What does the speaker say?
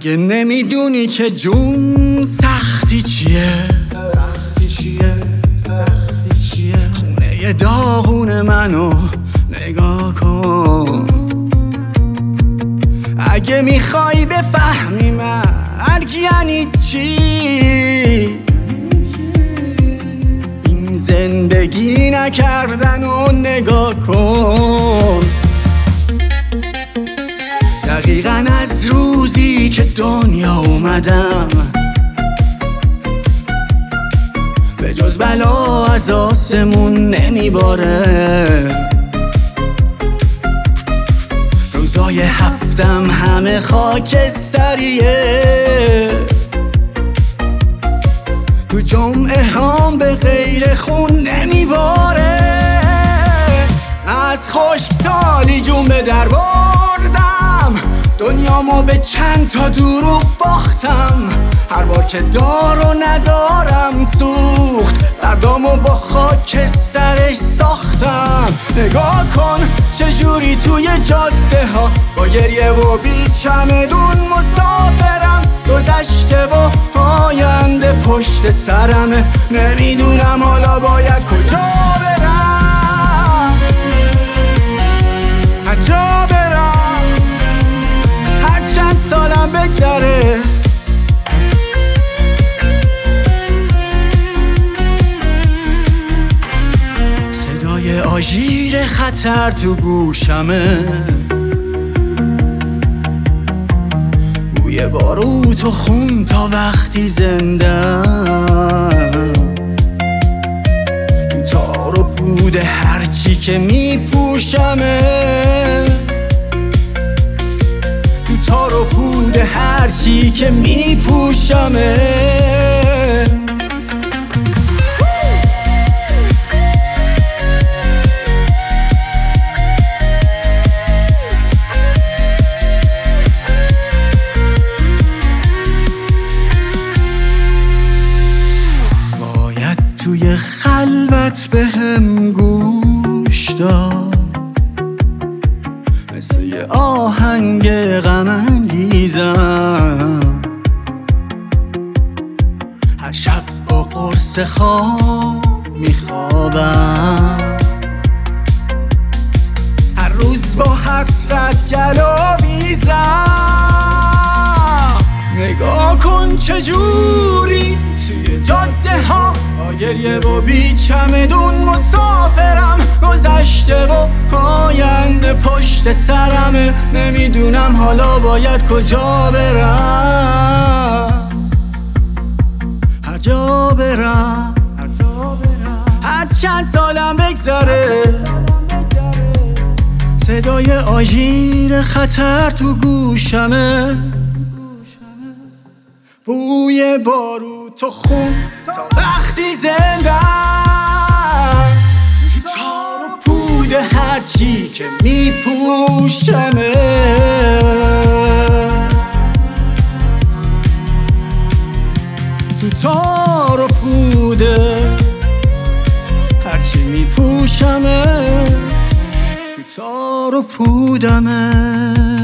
اگه نمیدونی که جون سختی چیه، خونه داغون منو نگاه کن. اگه میخوای بفهمی مرگ یعنی چی، این زندگی نکردن و نگاه کن. دقیقاً از روزی که دنیا اومدم به جز بلا از آسمون نمیباره. روزای هفتم همه خاکستریه، تو جمعه هم به غیر خون نمیباره. از خشکسالی جون به در بردم، دنیامو به چند تا دروغ باختم. هر بار که دار و ندارم سوخت، دردامو با خاک سرش ساختم. نگاه کن چجوری توی جاده ها با گریه و بی چمدون مسافرم. گذشته و آینده پشت سرمه، نمیدونم حالا باید کجا برم، کجا برم. هر چند سالم بگذره صدای آژیر خطر تو گوشمه، بوی باروت و خون تا وقتی زندم. تو تار و پود هرچی که میپوشمه، تو تار و پود هرچی که میپوشمه. توی خلوت بهم گوش داد، مثل یه آهنگ غم انگیزم. هر شب با قرص خواب میخوابم، هر روز با حسرت گلاویزم. نگاه کن چجوری توی جاده ها با گریه و بی چمدون مسافرم. گذشته و آینده پشت سرمه، نمیدونم حالا باید کجا برم، هر جا برم. هر چند سالم بگذره صدای آژیر خطر تو گوشمه، بوی باروت و خون تا وقتی زندم. تو تار و پود هرچی که میپوشمه، تو تار و پود هرچی میپوشمه، تو تار و پودمه.